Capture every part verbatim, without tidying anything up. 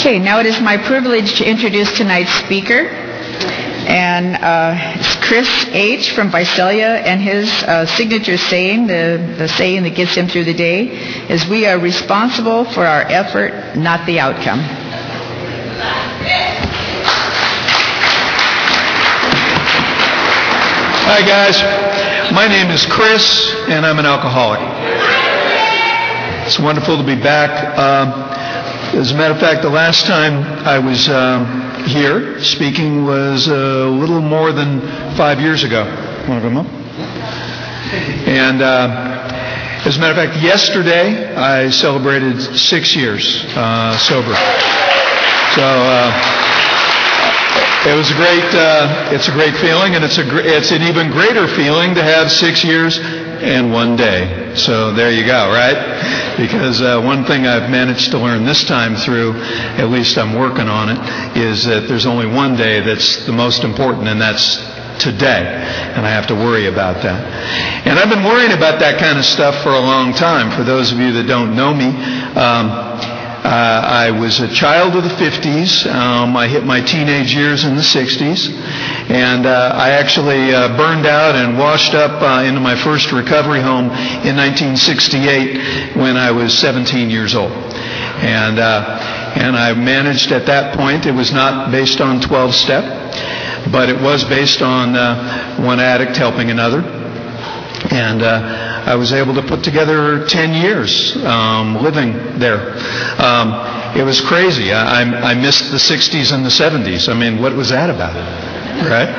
Okay, now it is my privilege to introduce tonight's speaker. And uh, it's Chris H. from Visalia, and his uh, signature saying, the, the saying that gets him through the day, is we are responsible for our effort, not the outcome. Hi guys, my name is Chris, and I'm an alcoholic. It's wonderful to be back. Um, as a matter of fact, the last time I was um, here speaking was a little more than five years ago. Want to come up? And uh, as a matter of fact, yesterday I celebrated six years uh, sober. So uh, it was a great. Uh, it's a great feeling, and it's a. Gr- it's an even greater feeling to have six years and one day. So there you go, right? Because uh, one thing I've managed to learn this time through, at least I'm working on it, is that there's only one day that's the most important, and that's today. And I have to worry about that. And I've been worrying about that kind of stuff for a long time. For those of you that don't know me, um, Uh, I was a child of the fifties. Um, I hit my teenage years in the sixties. And uh, I actually uh, burned out and washed up uh, into my first recovery home in nineteen sixty-eight when I was seventeen years old. And, uh, and I managed at that point, it was not based on twelve-step, but it was based on uh, one addict helping another. And uh, I was able to put together ten years um, living there. Um, it was crazy. I, I, I missed the sixties and the seventies. I mean, what was that about? Right?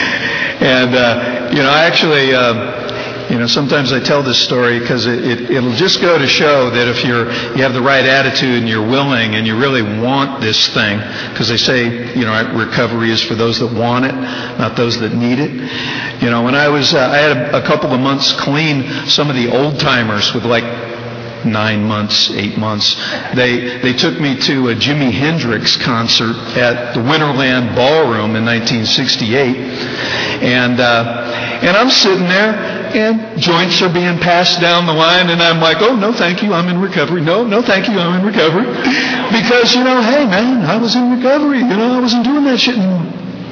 And, uh, you know, I actually, uh, you know, sometimes I tell this story because it, it, it'll just go to show that if you're, you have the right attitude and you're willing and you really want this thing, because they say, you know, recovery is for those that want it, not those that need it. You know, when I was, uh, I had a, a couple of months clean, some of the old timers with like nine months, eight months, they they took me to a Jimi Hendrix concert at the Winterland Ballroom in nineteen sixty-eight, and uh, and I'm sitting there, and joints are being passed down the line, and I'm like, oh, no, thank you, I'm in recovery. No, no, thank you, I'm in recovery. Because, you know, hey, man, I was in recovery. You know, I wasn't doing that shit anymore.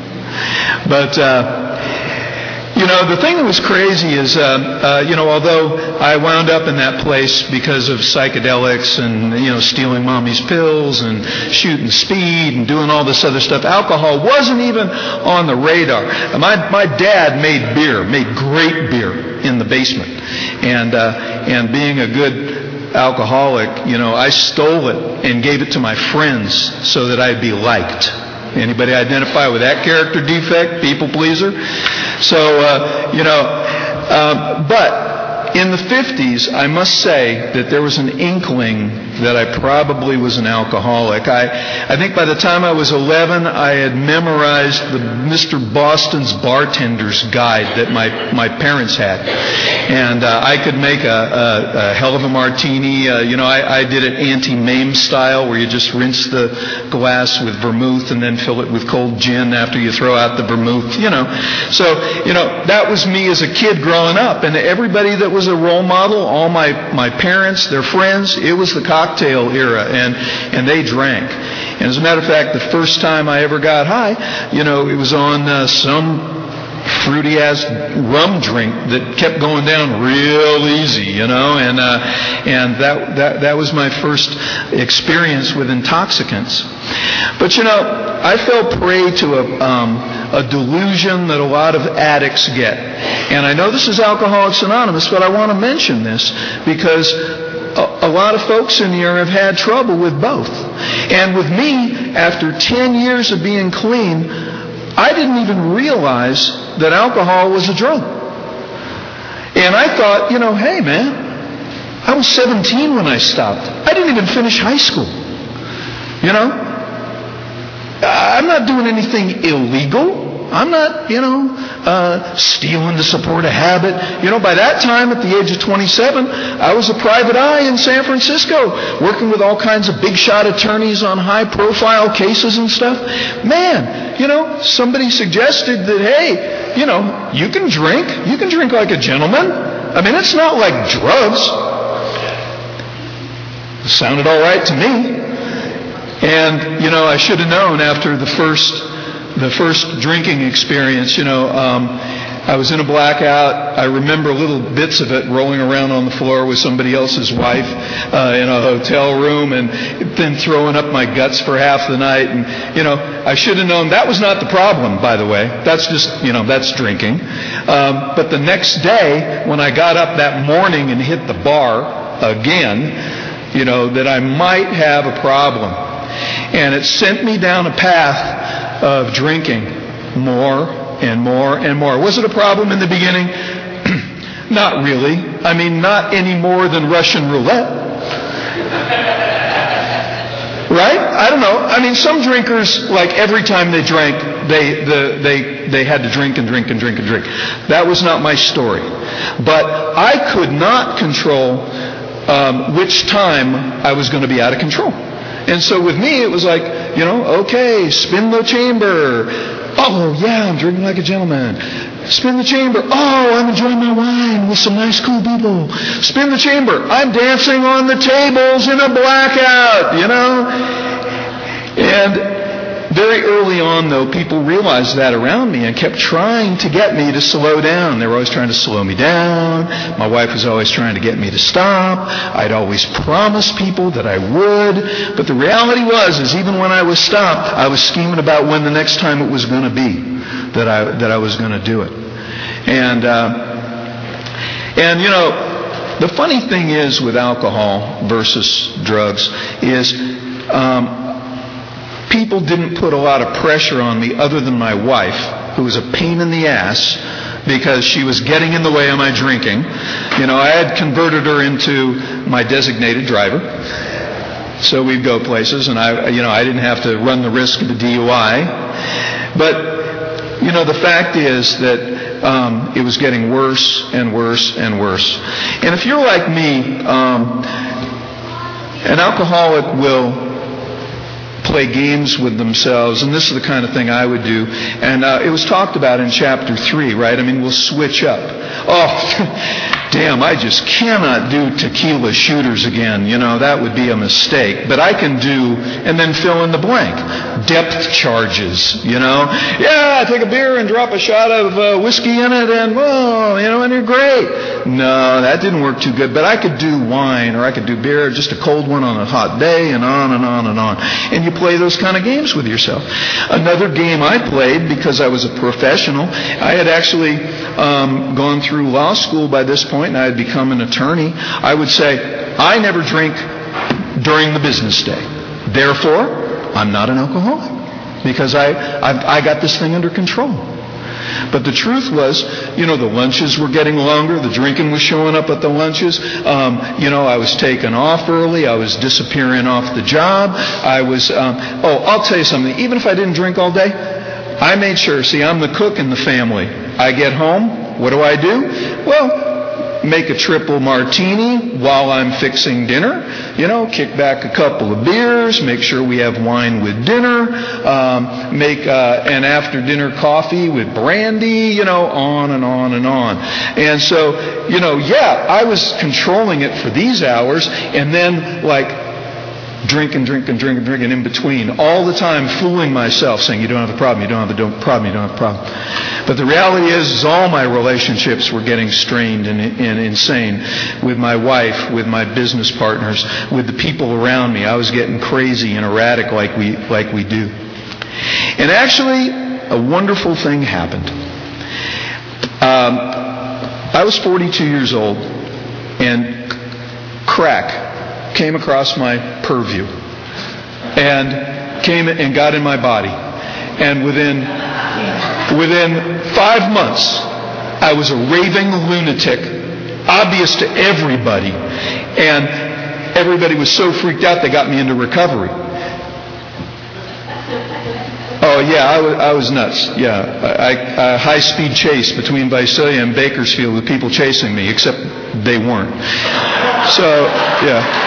But, uh, you know, the thing that was crazy is, uh, uh, you know, although I wound up in that place because of psychedelics and, you know, stealing mommy's pills and shooting speed and doing all this other stuff, alcohol wasn't even on the radar. My my dad made beer, made great beer in the basement. And, uh, and being a good alcoholic, you know, I stole it and gave it to my friends so that I'd be liked. Anybody identify with that character defect? People pleaser? So, uh, you know, um, but in the fifties, I must say that there was an inkling that I probably was an alcoholic. I, I think by the time I was eleven, I had memorized the Mister Boston's Bartender's Guide that my, my parents had. And uh, I could make a, a, a hell of a martini. Uh, you know, I, I did it anti-Mame style, where you just rinse the glass with vermouth and then fill it with cold gin after you throw out the vermouth, you know. So, you know, that was me as a kid growing up. And everybody that was a role model, all my, my parents, their friends, it was the cocktail era, and, and they drank. And as a matter of fact, the first time I ever got high, you know, it was on uh, some fruity-ass rum drink that kept going down real easy, you know, and uh, and that, that that was my first experience with intoxicants. But, you know, I fell prey to a, um, a delusion that a lot of addicts get. And I know this is Alcoholics Anonymous, but I want to mention this because a, a lot of folks in here have had trouble with both. And with me, after ten years of being clean, I didn't even realize that alcohol was a drug. And I thought, you know, hey, man, I was seventeen when I stopped. I didn't even finish high school. You know? I'm not doing anything illegal. I'm not, you know, uh, stealing to support a habit. You know, by that time, at the age of twenty-seven, I was a private eye in San Francisco, working with all kinds of big shot attorneys on high-profile cases and stuff. Man, you know, somebody suggested that, hey, you know, you can drink. You can drink like a gentleman. I mean, it's not like drugs. It sounded all right to me. And, you know, I should have known after the first, the first drinking experience, you know, um, I was in a blackout. I remember little bits of it rolling around on the floor with somebody else's wife uh, in a hotel room, and then throwing up my guts for half the night. And, you know, I should have known that was not the problem, by the way. That's just, you know, that's drinking. Um, but the next day, when I got up that morning and hit the bar again, you know, that I might have a problem. And it sent me down a path of drinking more and more and more. Was it a problem in the beginning? Not really. I mean, not any more than Russian roulette. Right? I don't know. I mean, some drinkers, like every time they drank, they the, they they had to drink and drink and drink and drink. That was not my story. But I could not control um, which time I was going to be out of control. And so with me, it was like, you know, okay, spin the chamber. Oh, yeah, I'm drinking like a gentleman. Spin the chamber. Oh, I'm enjoying my wine with some nice, cool people. Spin the chamber. I'm dancing on the tables in a blackout, you know. And very early on, though, people realized that around me and kept trying to get me to slow down. They were always trying to slow me down. My wife was always trying to get me to stop. I'd always promised people that I would. But the reality was, is even when I was stopped, I was scheming about when the next time it was going to be that I that I was going to do it. And uh, and you know, the funny thing is with alcohol versus drugs is. Um, People didn't put a lot of pressure on me other than my wife, who was a pain in the ass because she was getting in the way of my drinking. You know, I had converted her into my designated driver. So we'd go places, and I, you know, I didn't have to run the risk of a D U I. But, you know, the fact is that um, it was getting worse and worse and worse. And if you're like me, um, an alcoholic will play games with themselves, and this is the kind of thing I would do. And uh, it was talked about in chapter three, right? I mean, we'll switch up. Oh, damn, I just cannot do tequila shooters again. You know, that would be a mistake. But I can do, and then fill in the blank. Depth charges, you know. Yeah, take a beer and drop a shot of uh, whiskey in it, and whoa, you know, and you're great. No, that didn't work too good. But I could do wine, or I could do beer, just a cold one on a hot day, and on and on and on. And you play those kind of games with yourself. Another game I played, because I was a professional, I had actually um, gone through law school by this point, and I had become an attorney. I would say, I never drink during the business day. Therefore, I'm not an alcoholic, because I, I, I got this thing under control. But the truth was, you know, the lunches were getting longer. The drinking was showing up at the lunches. Um, you know, I was taken off early. I was disappearing off the job. I was, um, oh, I'll tell you something. Even if I didn't drink all day, I made sure, see, I'm the cook in the family. I get home. What do I do? Well, make a triple martini while I'm fixing dinner. You know, kick back a couple of beers, make sure we have wine with dinner, um, make uh, an after-dinner coffee with brandy, you know, on and on and on. And so, you know, yeah, I was controlling it for these hours, and then, like, drink and drink and drink and drink and in between, all the time fooling myself, saying, you don't have a problem, you don't have a problem, you don't have a problem. But the reality is, is all my relationships were getting strained and, and insane, with my wife, with my business partners, with the people around me. I was getting crazy and erratic like we, like we do. And actually, a wonderful thing happened. Um, I was forty-two years old, and crack came across my purview and came and got in my body. And within within five months, I was a raving lunatic, obvious to everybody. And everybody was so freaked out they got me into recovery. Oh, yeah, I was, I was nuts. Yeah, I, a high-speed chase between Visalia and Bakersfield with people chasing me, except they weren't. So, yeah.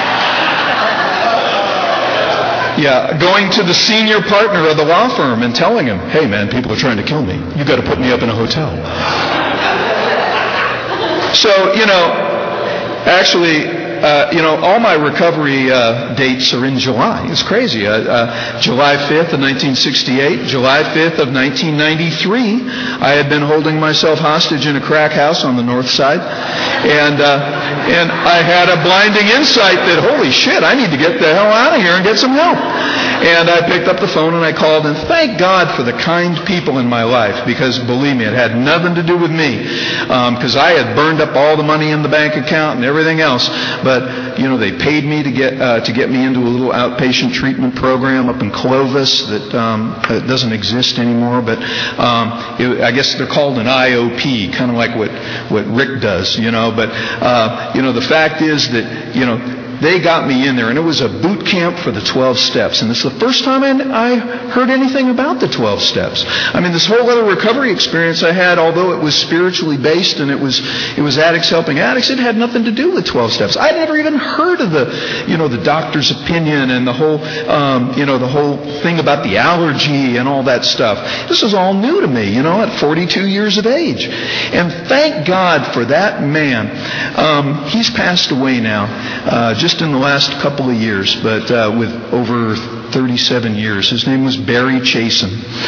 Yeah, going to the senior partner of the law firm and telling him, hey, man, people are trying to kill me. You've got to put me up in a hotel. So, you know, actually, uh, you know, all my recovery uh, dates are in July. It's crazy. Uh, uh, July fifth of nineteen sixty-eight, July fifth of nineteen ninety-three, I had been holding myself hostage in a crack house on the north side, and uh, and I had a blinding insight that, holy shit, I need to get the hell out of here and get some help. And I picked up the phone and I called, and thank God for the kind people in my life, because believe me, it had nothing to do with me, because um, I had burned up all the money in the bank account and everything else. But you know, they paid me to get uh, to get me into a little outpatient treatment program up in Clovis that um, that doesn't exist anymore. But um, it, I guess they're called an I O P, kind of like what what Rick does, you know. But uh, you know, the fact is that you know. They got me in there, and it was a boot camp for the twelve steps. And this is the first time I heard anything about the twelve steps. I mean, this whole other recovery experience I had, although it was spiritually based and it was it was addicts helping addicts, it had nothing to do with twelve steps. I'd never even heard of the, you know, the doctor's opinion and the whole, um, you know, the whole thing about the allergy and all that stuff. This was all new to me, you know, at forty-two years of age. And thank God for that man. Um, he's passed away now, uh, just in the last couple of years, but uh, with over thirty-seven years. His name was Barry Chasen,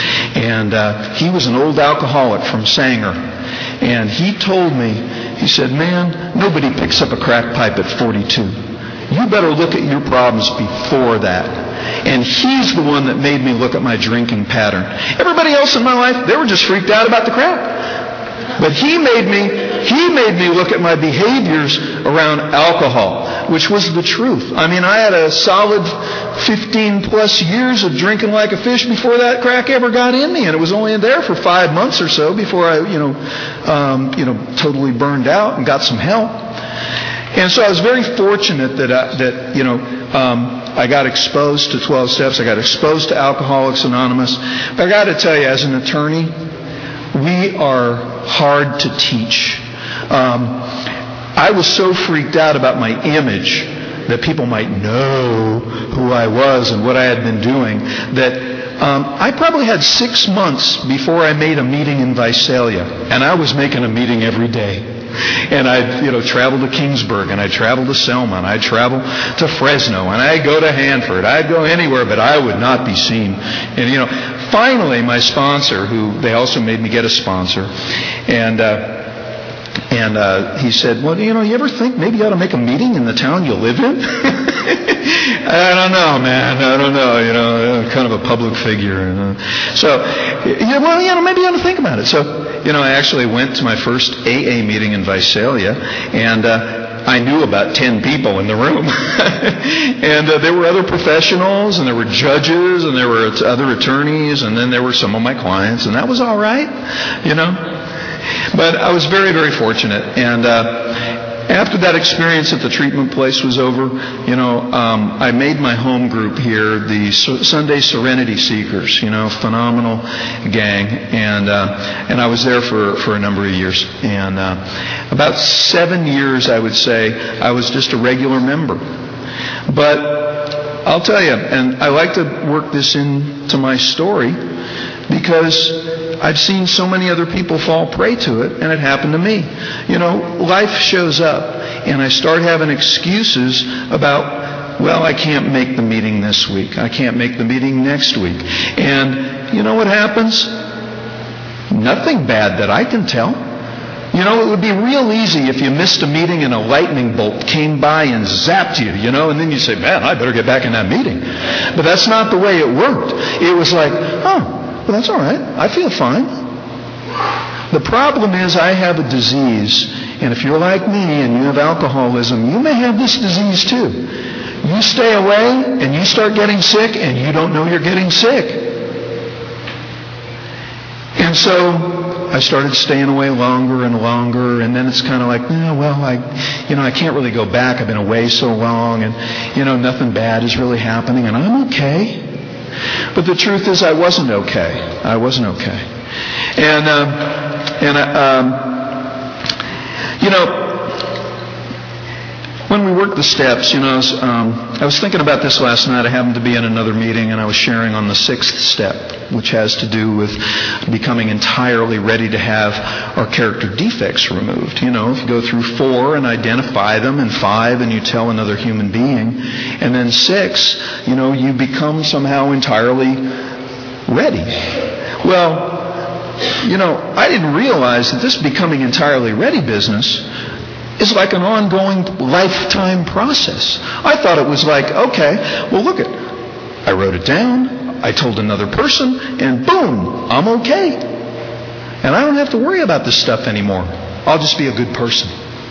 and uh, he was an old alcoholic from Sanger. And he told me, he said, man, nobody picks up a crack pipe at forty-two. You better look at your problems before that. And he's the one that made me look at my drinking pattern. Everybody else in my life, they were just freaked out about the crack. But he made me he made me look at my behaviors around alcohol, which was the truth. I mean, I had a solid fifteen plus years of drinking like a fish before that crack ever got in me, and it was only in there for five months or so before I, you know, um, you know, totally burned out and got some help. And so I was very fortunate that I, that you know. Um, I got exposed to twelve steps. I got exposed to Alcoholics Anonymous. But I got to tell you, as an attorney, we are hard to teach. Um, I was so freaked out about my image, that people might know who I was and what I had been doing, that um, I probably had six months before I made a meeting in Visalia. And I was making a meeting every day. And I'd, you know, travel to Kingsburg, and I'd travel to Selma, and I'd travel to Fresno, and I'd go to Hanford. I'd go anywhere, but I would not be seen. And, you know, finally my sponsor, who they also made me get a sponsor, and uh, and uh, he said, well, you know, you ever think maybe you ought to make a meeting in the town you live in? I don't know, man. I don't know. You know, kind of a public figure. You know. So, yeah, well, you know, maybe you ought to think about it. So, you know, I actually went to my first A A meeting in Visalia, and uh, I knew about ten people in the room. And uh, there were other professionals, and there were judges, and there were other attorneys, and then there were some of my clients, and that was all right, you know. But I was very, very fortunate, and uh, after that experience at the treatment place was over, you know, um, I made my home group here, the Sunday Serenity Seekers, you know, phenomenal gang, and uh, and I was there for, for a number of years. And uh, about seven years, I would say, I was just a regular member. But I'll tell you, and I like to work this into my story, because I've seen so many other people fall prey to it, and it happened to me. You know, life shows up, and I start having excuses about, well, I can't make the meeting this week. I can't make the meeting next week. And you know what happens? Nothing bad that I can tell. You know, it would be real easy if you missed a meeting and a lightning bolt came by and zapped you, you know, and then you say, man, I better get back in that meeting. But that's not the way it worked. It was like, oh, well, that's all right. I feel fine. The problem is I have a disease, and if you're like me and you have alcoholism, you may have this disease too. You stay away and you start getting sick, and you don't know you're getting sick. And so I started staying away longer and longer, and then it's kind of like, oh, well, I, you know, I can't really go back. I've been away so long, and, you know, nothing bad is really happening, and I'm okay. But the truth is, I wasn't okay. I wasn't okay. And, um, and um, you know, when we worked the steps, you know, um, I was thinking about this last night. I happened to be in another meeting, and I was sharing on the sixth step, which has to do with becoming entirely ready to have our character defects removed. You know, if you go through four and identify them, and five and you tell another human being, and then six, you know, you become somehow entirely ready. Well, you know, I didn't realize that this becoming entirely ready business is like an ongoing lifetime process. I thought it was like, okay, well look it, I wrote it down, I told another person, and boom, I'm okay. And I don't have to worry about this stuff anymore. I'll just be a good person.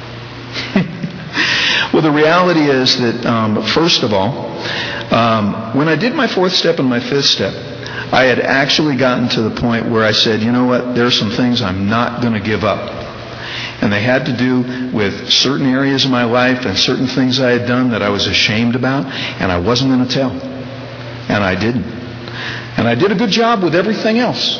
Well, the reality is that, um, first of all, um, when I did my fourth step and my fifth step, I had actually gotten to the point where I said, you know what, there are some things I'm not going to give up. And they had to do with certain areas of my life and certain things I had done that I was ashamed about, and I wasn't going to tell. And I didn't. And I did a good job with everything else.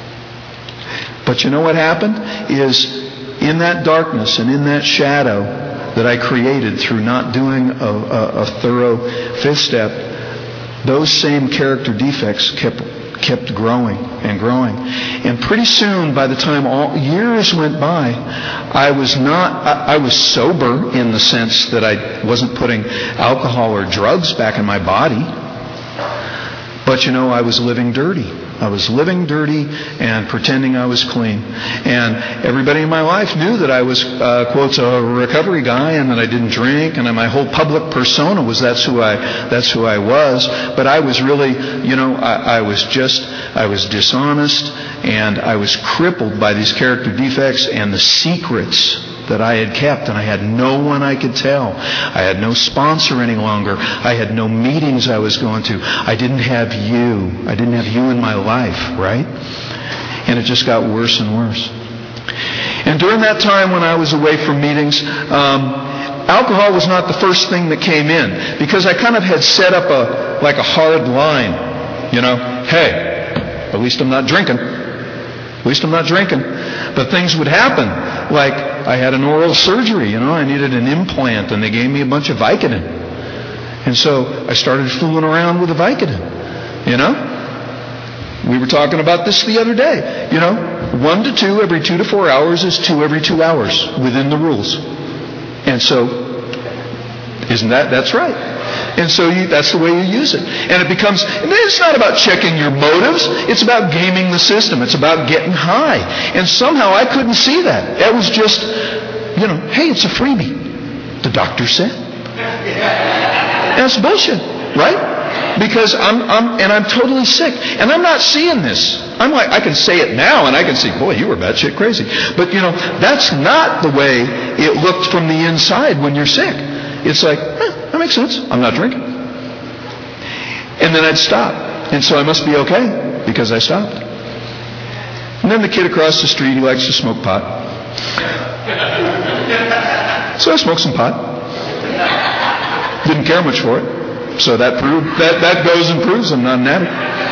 But you know what happened? Is in that darkness and in that shadow that I created through not doing a, a, a thorough fifth step, those same character defects kept kept growing and growing. And pretty soon, by the time all years went by, I was not, I, I was sober in the sense that I wasn't putting alcohol or drugs back in my body. But you know, I was living dirty. I was living dirty and pretending I was clean. And everybody in my life knew that I was, uh, quotes, a recovery guy, and that I didn't drink, and my whole public persona was that's who I, that's who I was. But I was really, you know, I, I was just, I was dishonest, and I was crippled by these character defects and the secrets that I had kept, and I had no one I could tell. I had no sponsor any longer. I had no meetings I was going to. I didn't have you. I didn't have you in my life, right? And it just got worse and worse. And during that time when I was away from meetings, um, alcohol was not the first thing that came in, because I kind of had set up a like a hard line. You know, hey, at least I'm not drinking. At least I'm not drinking. But things would happen, like I had an oral surgery, you know, I needed an implant, and they gave me a bunch of Vicodin. And so I started fooling around with the Vicodin, you know. We were talking about this the other day, you know. One to two every two to four hours is two every two hours within the rules. And so, isn't that, that's right. And so you, that's the way you use it. And it becomes, and it's not about checking your motives. It's about gaming the system. It's about getting high. And somehow I couldn't see that. That was just, you know, hey, it's a freebie, the doctor said. And it's bullshit, right? Because I'm, I'm, and I'm totally sick. And I'm not seeing this. I'm like, I can say it now and I can see, boy, you were batshit crazy. But, you know, that's not the way it looked from the inside when you're sick. It's like, eh, that makes sense. I'm not drinking. And then I'd stop. And so I must be okay because I stopped. And then the kid across the street, he likes to smoke pot. So I smoked some pot. Didn't care much for it. So that proved, that, that goes and proves I'm not an addict.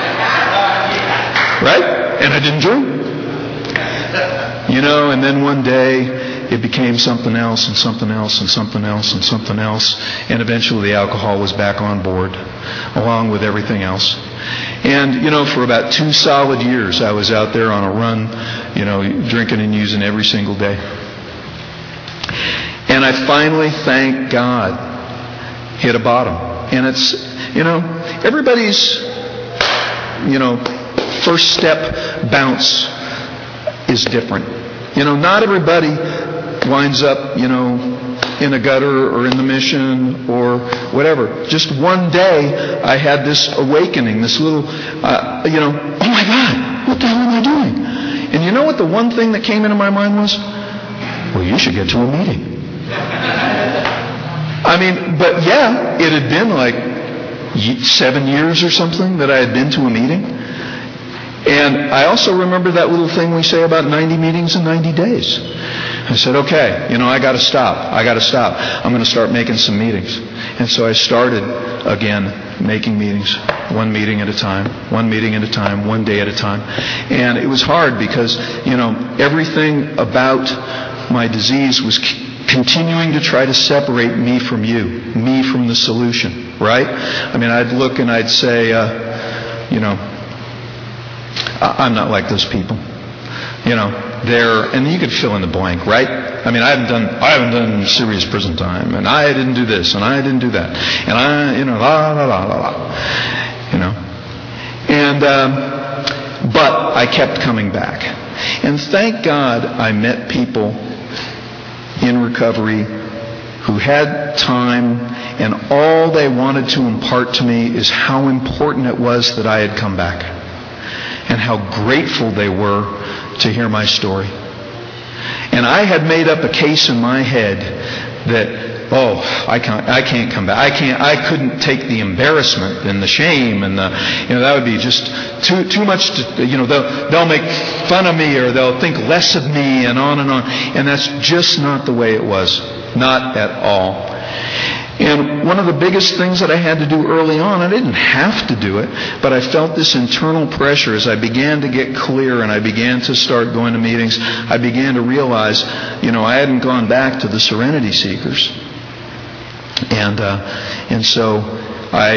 Right? And I didn't drink. You know, and then one day, it became something else and something else and something else and something else. And eventually the alcohol was back on board, along with everything else. And, you know, for about two solid years, I was out there on a run, you know, drinking and using every single day. And I finally, thank God, hit a bottom. And it's, you know, everybody's, you know, first step bounce is different. You know, not everybody winds up, you know, in a gutter or in the mission or whatever. Just one day, I had this awakening, this little, uh, you know, oh my God, what the hell am I doing? And you know what the one thing that came into my mind was? Well, you should get to a meeting. I mean, but yeah, it had been like seven years or something that I had been to a meeting. And I also remember that little thing we say about ninety meetings in ninety days. I said, okay, you know, I got to stop. I got to stop. I'm going to start making some meetings. And so I started again making meetings, one meeting at a time, one meeting at a time, one day at a time. And it was hard because, you know, everything about my disease was c- continuing to try to separate me from you, me from the solution. right? I mean, I'd look and I'd say, uh, you know, I'm not like those people. You know, they're, and you could fill in the blank, right? I mean, I haven't done, I haven't done serious prison time, and I didn't do this, and I didn't do that, and I, you know, la la la la la, you know, and um, but I kept coming back, and thank God I met people in recovery who had time, and all they wanted to impart to me is how important it was that I had come back, and how grateful they were to hear my story. And I had made up a case in my head that, oh, I can't, I can't come back. I can't, I couldn't take the embarrassment and the shame and the, you know, that would be just too, too much to, you know, they'll, they'll make fun of me or they'll think less of me and on and on. And that's just not the way it was. Not at all. And one of the biggest things that I had to do early on, I didn't have to do it, but I felt this internal pressure as I began to get clear and I began to start going to meetings. I began to realize, you know, I hadn't gone back to the Serenity Seekers. And uh, and so I,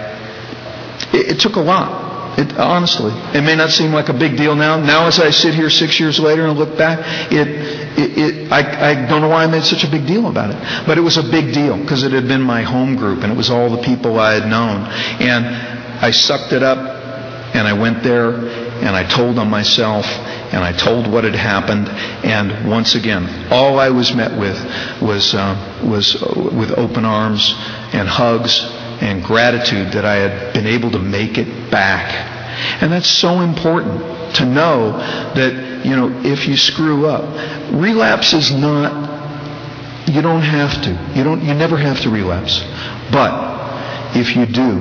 it, it took a lot. It, honestly, it may not seem like a big deal now. Now as I sit here six years later and look back, it, it, it I, I don't know why I made such a big deal about it. But it was a big deal because it had been my home group and it was all the people I had known. And I sucked it up and I went there and I told on myself and I told what had happened. And once again, all I was met with was, uh, was with open arms and hugs and gratitude that I had been able to make it back. And that's so important to know that, you know, if you screw up, relapse is not, you don't have to. You don't, you never have to relapse. But if you do,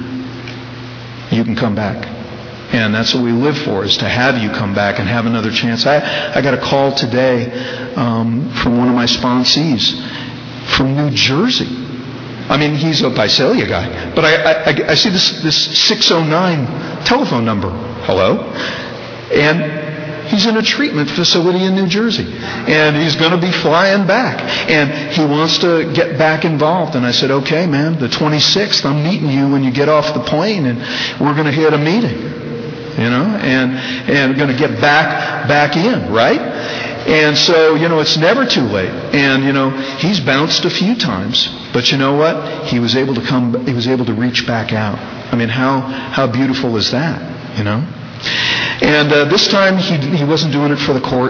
you can come back. And that's what we live for, is to have you come back and have another chance. I, I got a call today um, from one of my sponsees from New Jersey. I mean, he's a Visalia guy. But I, I, I see this, this six oh nine telephone number. Hello? And he's in a treatment facility in New Jersey. And he's going to be flying back. And he wants to get back involved. And I said, okay, man, the twenty-sixth, I'm meeting you when you get off the plane. And we're going to hit a meeting. You know? And, and we're going to get back, back in, right? And so, you know, it's never too late. And, you know, he's bounced a few times. But you know what? He was able to come, he was able to reach back out. I mean, how, how beautiful is that, you know? And uh, this time he, he wasn't doing it for the court.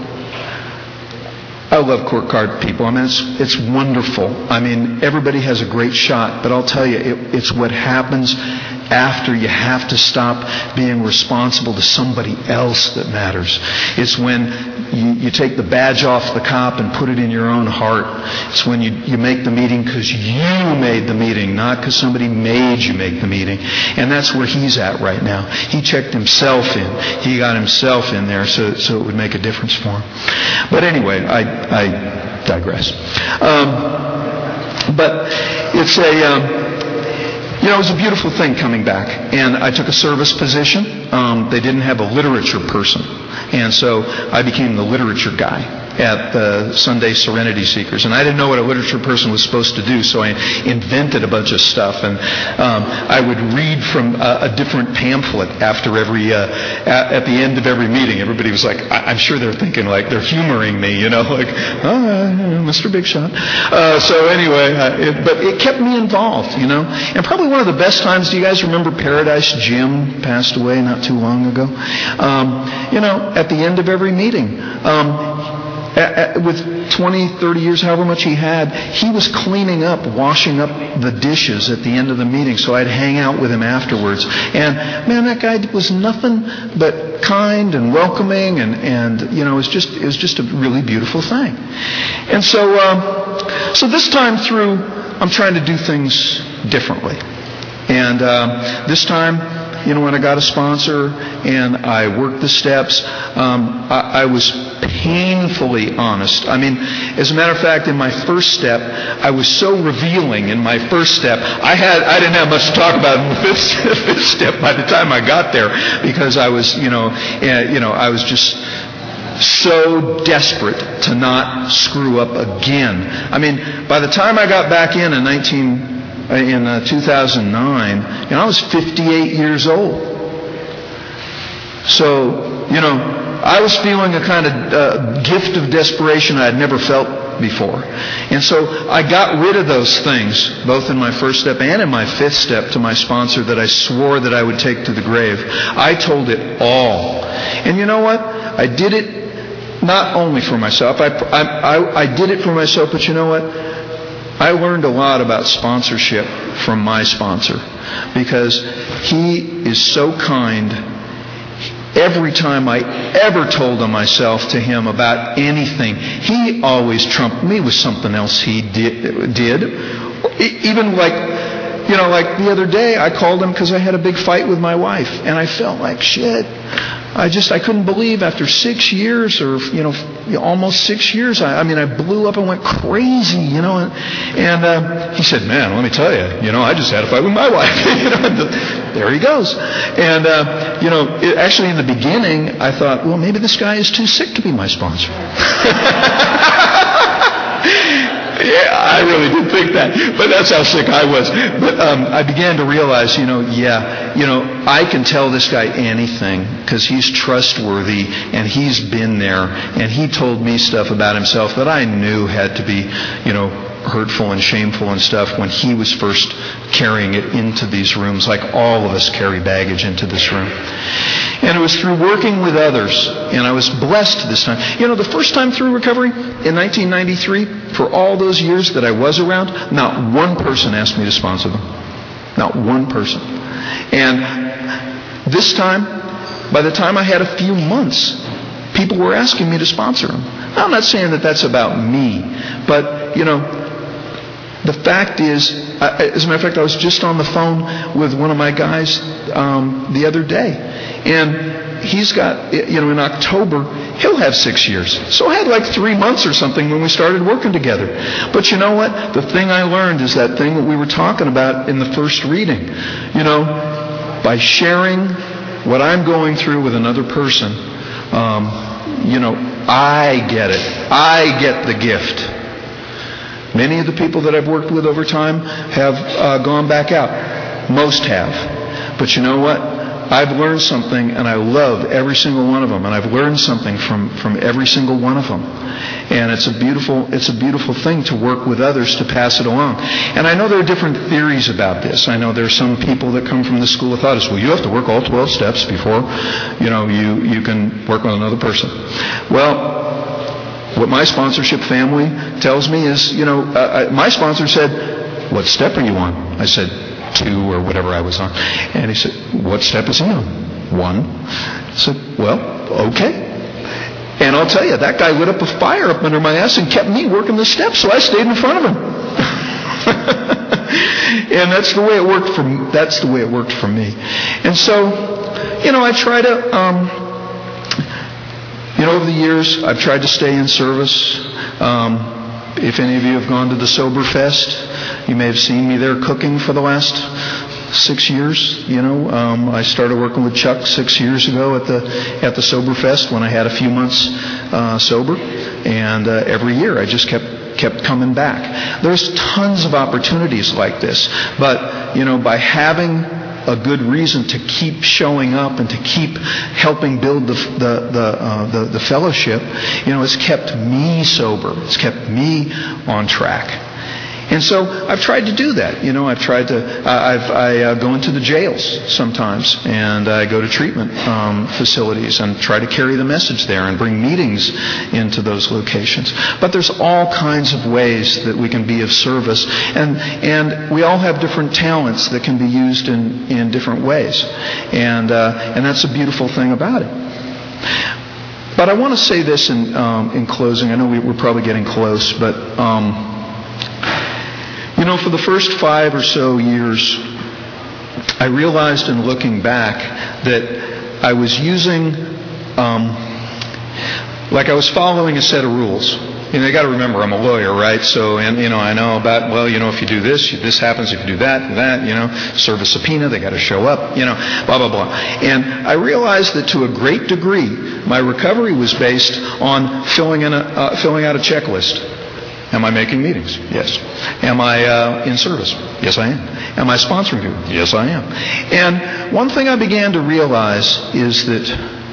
I love court card people. I mean, it's, it's wonderful. I mean, everybody has a great shot. But I'll tell you, it, it's what happens after you have to stop being responsible to somebody else that matters. It's when you, you take the badge off the cop and put it in your own heart. It's when you, you make the meeting because you made the meeting, not because somebody made you make the meeting. And that's where he's at right now. He checked himself in. He got himself in there so, so it would make a difference for him. But anyway, I, I digress. Um, but it's a... Um, You know, it was a beautiful thing coming back. And I took a service position. Um, they didn't have a literature person. And so I became the literature guy at the Sunday Serenity Seekers. And I didn't know what a literature person was supposed to do, so I invented a bunch of stuff. And um, I would read from a, a different pamphlet after every, uh, at, at the end of every meeting. Everybody was like, I, I'm sure they're thinking like they're humoring me, you know, like, oh, Mister Big Shot. Uh, so anyway, uh, it, but it kept me involved, you know. And probably one of the best times, do you guys remember Paradise Jim passed away not too long ago? Um, you know, at the end of every meeting, um, At, at, with twenty, thirty years, however much he had, he was cleaning up, washing up the dishes at the end of the meeting, so I'd hang out with him afterwards. And, man, that guy was nothing but kind and welcoming, and, and you know, it was just, it was just a really beautiful thing. And so, um, so this time through, I'm trying to do things differently. And um, this time, you know, when I got a sponsor and I worked the steps, um, I, I was painfully honest. I mean, as a matter of fact, in my first step, I was so revealing in my first step. I had, I didn't have much to talk about in the fifth, fifth step by the time I got there, because I was, you know, uh, you know, I was just so desperate to not screw up again. I mean, by the time I got back in in nineteen in uh, two thousand nine, and I was fifty-eight years old. So, you know, I was feeling a kind of uh, gift of desperation I had never felt before. And so I got rid of those things, both in my first step and in my fifth step to my sponsor, that I swore that I would take to the grave. I told it all. And you know what? I did it not only for myself. I, I, I, I did it for myself, but you know what? I learned a lot about sponsorship from my sponsor, because he is so kind. Every time I ever told on myself to him about anything, he always trumped me with something else he did. did. Even like, you know, like the other day, I called him because I had a big fight with my wife, and I felt like shit. I just, I couldn't believe after six years or, you know, almost six years, I, I mean, I blew up and went crazy, you know. And, and uh, he said, man, let me tell you, you know, I just had a fight with my wife. You know, there he goes. And, uh, you know, it, actually in the beginning, I thought, well, maybe this guy is too sick to be my sponsor. Yeah, I really did think that, but that's how sick I was. But um, I began to realize, you know, yeah, you know, I can tell this guy anything because he's trustworthy and he's been there, and he told me stuff about himself that I knew had to be, you know, hurtful and shameful and stuff when he was first carrying it into these rooms, like all of us carry baggage into this room. And it was through working with others, and I was blessed this time. You know, the first time through recovery, in nineteen ninety-three, for all those years that I was around, not one person asked me to sponsor them. Not one person. And this time, by the time I had a few months, people were asking me to sponsor them. I'm not saying that that's about me, but, you know, the fact is, as a matter of fact, I was just on the phone with one of my guys um, the other day, and he's got, you know, in October, he'll have six years. So I had like three months or something when we started working together. But you know what? The thing I learned is that thing that we were talking about in the first reading. You know, by sharing what I'm going through with another person, um, you know, I get it. I get the gift. Many of the people that I've worked with over time have uh, gone back out. Most have. But you know what? I've learned something, and I love every single one of them. And I've learned something from, from every single one of them. And it's a beautiful it's a beautiful thing to work with others to pass it along. And I know there are different theories about this. I know there are some people that come from the school of thought as, well, you have to work all twelve steps before, you know, you, you can work with another person. Well, what my sponsorship family tells me is, you know, uh, my sponsor said, what step are you on? I said, two or whatever I was on. And he said, what step is he on? One. I said, well, okay. And I'll tell you, that guy lit up a fire up under my ass and kept me working the steps, so I stayed in front of him. And that's the way it worked for me. That's the way it worked for me. And so, you know, I try to, um, you know, over the years, I've tried to stay in service. Um, if any of you have gone to the Sober Fest, you may have seen me there cooking for the last six years. You know, um, I started working with Chuck six years ago at the at the Sober Fest when I had a few months uh, sober, and uh, every year I just kept kept coming back. There's tons of opportunities like this, but you know, by having a good reason to keep showing up and to keep helping build the the the, uh, the the fellowship, you know, it's kept me sober. It's kept me on track. And so I've tried to do that. You know, I've tried to. Uh, I've, I uh, go into the jails sometimes, and I go to treatment um, facilities and try to carry the message there and bring meetings into those locations. But there's all kinds of ways that we can be of service, and and we all have different talents that can be used in, in different ways, and uh, and that's a beautiful thing about it. But I want to say this in um, in closing. I know we, we're probably getting close, but. Um, You know, for the first five or so years, I realized in looking back that I was using, um, like I was following a set of rules. You know, you got to remember, I'm a lawyer, right? So, and you know, I know about, well, you know, if you do this, this happens. If you do that, that, you know, serve a subpoena, they got to show up, you know, blah, blah, blah. And I realized that to a great degree, my recovery was based on filling in a, uh, filling out a checklist. Am I making meetings? Yes. Am I uh, in service? Yes, I am. Am I sponsoring people? Yes, I am. And one thing I began to realize is that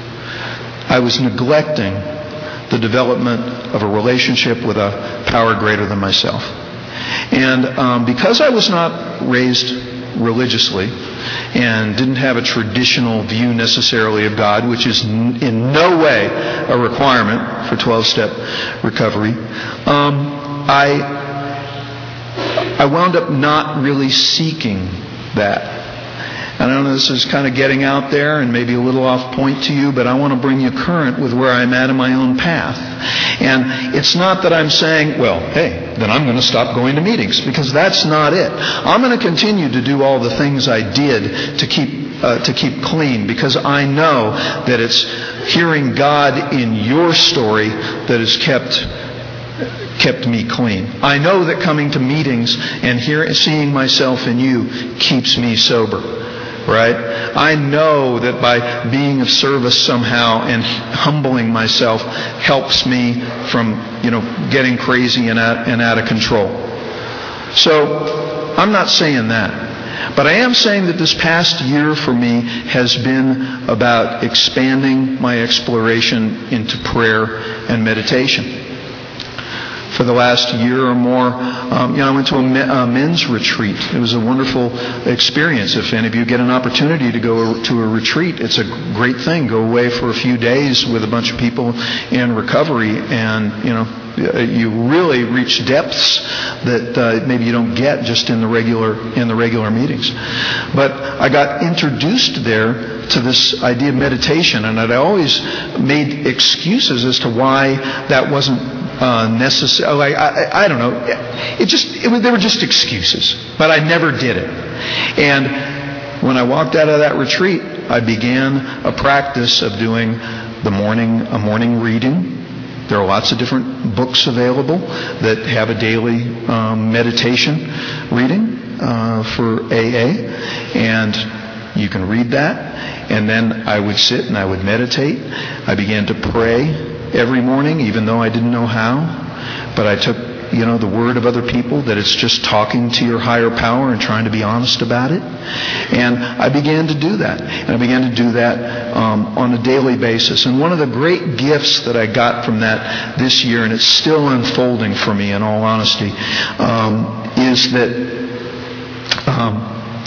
I was neglecting the development of a relationship with a power greater than myself. And um, because I was not raised religiously and didn't have a traditional view necessarily of God, which is n- in no way a requirement for twelve-step recovery, um, I I wound up not really seeking that. And I know this is kind of getting out there and maybe a little off point to you, but I want to bring you current with where I'm at in my own path. And it's not that I'm saying, well, hey, then I'm going to stop going to meetings, because that's not it. I'm going to continue to do all the things I did to keep uh, to keep clean, because I know that it's hearing God in your story that has kept kept me clean. I know that coming to meetings and hear, seeing myself in you keeps me sober. Right? I know that by being of service somehow and humbling myself helps me from, you know, getting crazy and out, and out of control. So, I'm not saying that. But I am saying that this past year for me has been about expanding my exploration into prayer and meditation. For the last year or more, um, you know, I went to a, me- a men's retreat. It was a wonderful experience. If any of you get an opportunity to go to a retreat, it's a great thing. Go away for a few days with a bunch of people in recovery, and, you know, you really reach depths that uh, maybe you don't get just in the regular in the regular meetings. But I got introduced there to this idea of meditation, and I'd always made excuses as to why that wasn't uh, necessary. Like, I, I don't know. It just it was, they were just excuses, but I never did it. And when I walked out of that retreat, I began a practice of doing the morning a morning reading. There are lots of different books available that have a daily um, meditation reading uh, for A A, and you can read that. And then I would sit and I would meditate. I began to pray every morning, even though I didn't know how. But I took, you know, the word of other people that it's just talking to your higher power and trying to be honest about it. And I began to do that. And I began to do that um, on a daily basis. And one of the great gifts that I got from that this year, and it's still unfolding for me in all honesty, um, is that um,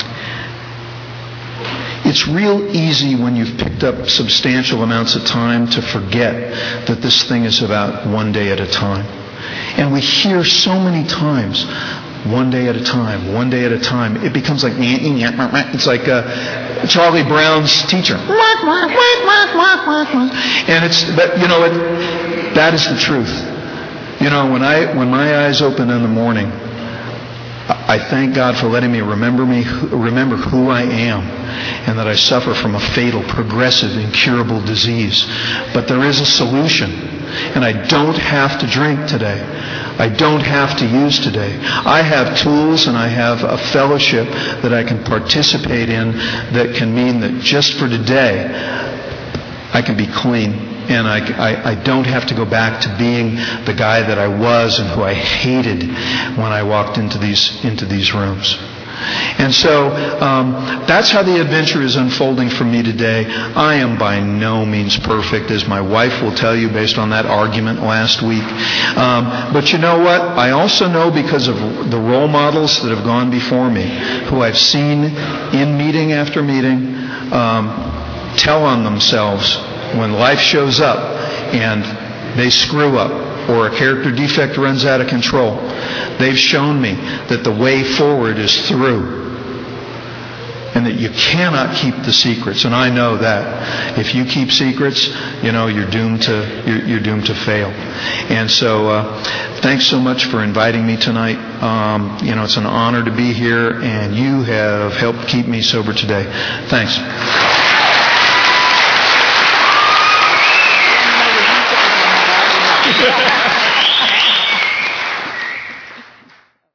it's real easy when you've picked up substantial amounts of time to forget that this thing is about one day at a time. And we hear so many times, one day at a time, one day at a time. It becomes like, it's like uh, Charlie Brown's teacher. And it's, but you know, it, that is the truth. You know, when I when my eyes open in the morning, I thank God for letting me remember me, remember who I am, and that I suffer from a fatal, progressive, incurable disease. But there is a solution, and I don't have to drink today. I don't have to use today. I have tools and I have a fellowship that I can participate in that can mean that just for today, I can be clean. And I, I, I don't have to go back to being the guy that I was and who I hated when I walked into these into these rooms. And so um, that's how the adventure is unfolding for me today. I am by no means perfect, as my wife will tell you based on that argument last week. Um, but you know what? I also know, because of the role models that have gone before me, who I've seen in meeting after meeting, um, tell on themselves when life shows up and they screw up or a character defect runs out of control. They've shown me that the way forward is through, and that you cannot keep the secrets. And I know that if you keep secrets, you know, you're doomed to you're, you're doomed to fail. And so, uh, thanks so much for inviting me tonight. Um, you know, it's an honor to be here, and you have helped keep me sober today. Thanks.